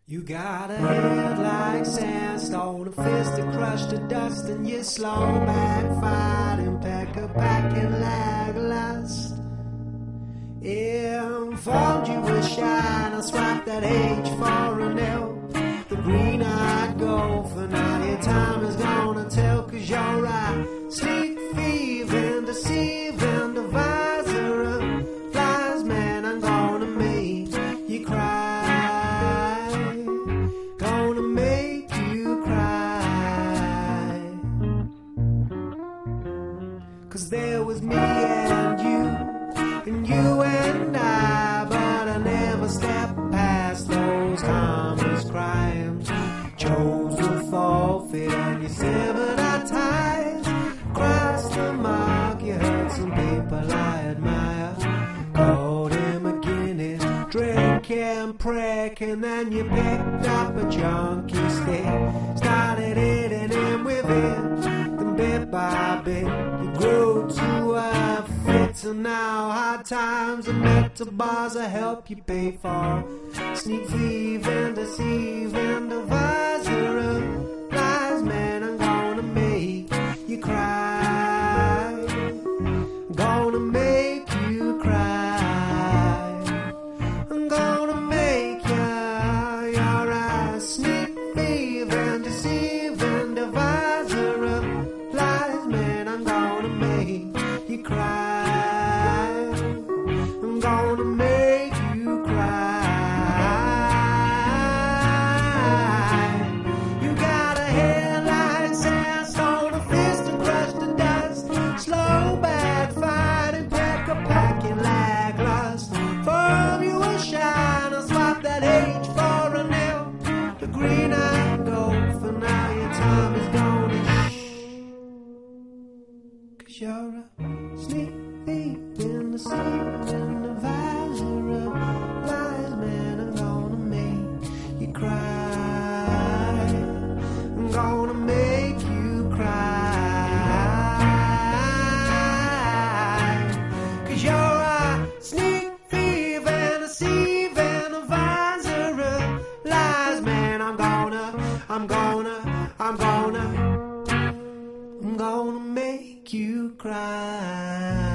You got a head like sandstone, a fist that crushed to dust, and you slow back fighting, pecker back in Legolas. Informed you were shy, and I swapped that H for an L. The green-eyed gopher, now your time is gonna tell, 'cause you're right. Sneak thieving, deceiving, deviser of lies, man, I'm gonna make you cry. Gonna make you cry. 'Cause there was me and you and I, but I never stepped past those harmless crimes. Chose to forfeit and you severed our ties. Crossed the mark, you hurt some people I admire. Called him a Guinness, drinking, pricking, and you picked up a junkie stick. Started hitting him with it, then bit by bit you grew to a fit. And now hard times and mental bars I help you pay for. Sneak thieving, deceiving, deviser of lies, man, I'm gonna make you cry. Gonna make you cry. I'm gonna make your eyes. Sneak thieving, deceiving, deviser of lies, man, I'm gonna make you cry. I'm gonna make you cry. You got a head like sandstone, a fist to crush the dust. Slow bad fighting, pecker packing like lust. From you a shine, I swap that H for an L. The green-eyed gopher, now your time is gone. Cause you're a sneak thief in the sleep and the visor of lies, man, I'm gonna make you cry. I'm gonna make you cry. 'Cause you're a sneak thief and a sieve and a visor of lies, man, I'm gonna make you cry.